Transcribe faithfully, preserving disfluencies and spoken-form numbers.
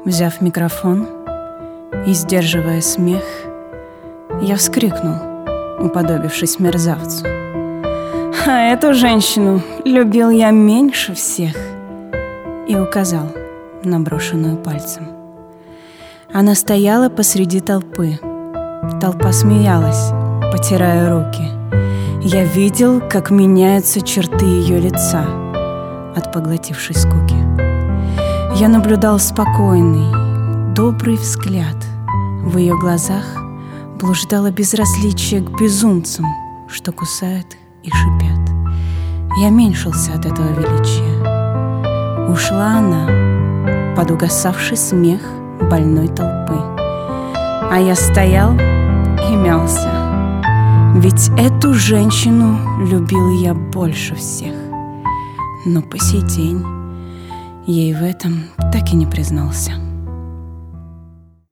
Взяв микрофон и сдерживая смех, я вскрикнул, уподобившись мерзавцу: «А эту женщину любил я меньше всех!» И указал на брошенную пальцем. Она стояла посреди толпы. Толпа смеялась, потирая руки. Я видел, как меняются черты ее лица от поглотившей скуки. Я наблюдал спокойный, добрый взгляд. В ее глазах блуждало безразличие к безумцам, что кусают и шипят. Я меньшился от этого величия. Ушла она под угасавший смех больной толпы, а я стоял и мялся, ведь эту женщину любил я больше всех. Но по сей день ей в этом так и не признался.